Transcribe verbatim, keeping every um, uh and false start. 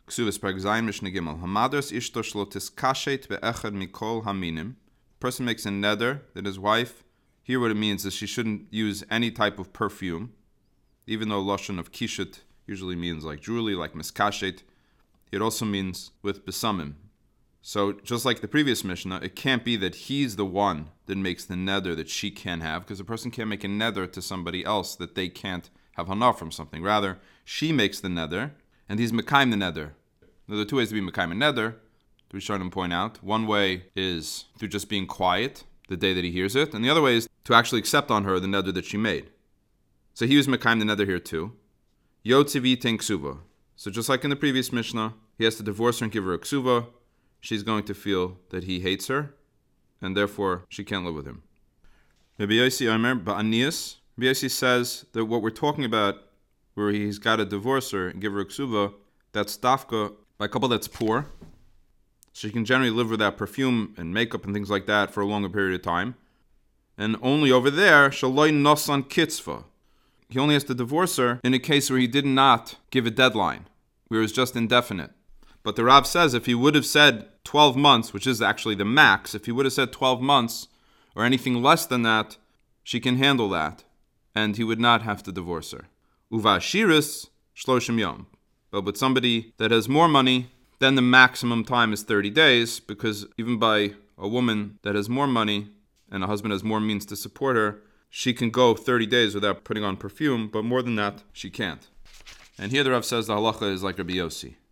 Ksuvas Perek Zayin Mishnah Gimel. Hamadras ishto shlo tiskashet be'echad mikol haminim. Person makes a neder that his wife, here what it means is she shouldn't use any type of perfume, even though lashon of kishut usually means like jewelry, like miskashet. It also means with besamim. So just like the previous Mishnah, it can't be that he's the one that makes the neder that she can't have, because a person can't make a neder to somebody else that they can't have hana from something. Rather, she makes the neder, and he's mekayim the neder. There are two ways to be mekayim a neder, to be sure to point out. One way is through just being quiet the day that he hears it, and the other way is to actually accept on her the neder that she made. So he was mekayim the neder here too. Yotzivi ten ksuva. So just like in the previous Mishnah, he has to divorce her and give her a ksuva. She's going to feel that he hates her, and therefore she can't live with him. Rabbi Yossi Omer ba'anias. Rabbi Yossi says that what we're talking about, where he's got to divorce her and give her a ksuva, that's dafka by a couple that's poor. She can generally live without perfume and makeup and things like that for a longer period of time. And only over there, shaloi nosan kitzva. He only has to divorce her in a case where he did not give a deadline, where it was just indefinite. But the Rav says if he would have said twelve months, which is actually the max, if he would have said twelve months or anything less than that, she can handle that, and he would not have to divorce her. Uva shiris shloshim yom. But with somebody that has more money, then the maximum time is thirty days, because even by a woman that has more money and a husband has more means to support her, she can go thirty days without putting on perfume, but more than that, she can't. And here the Rav says the halacha is like Rabbi Yossi.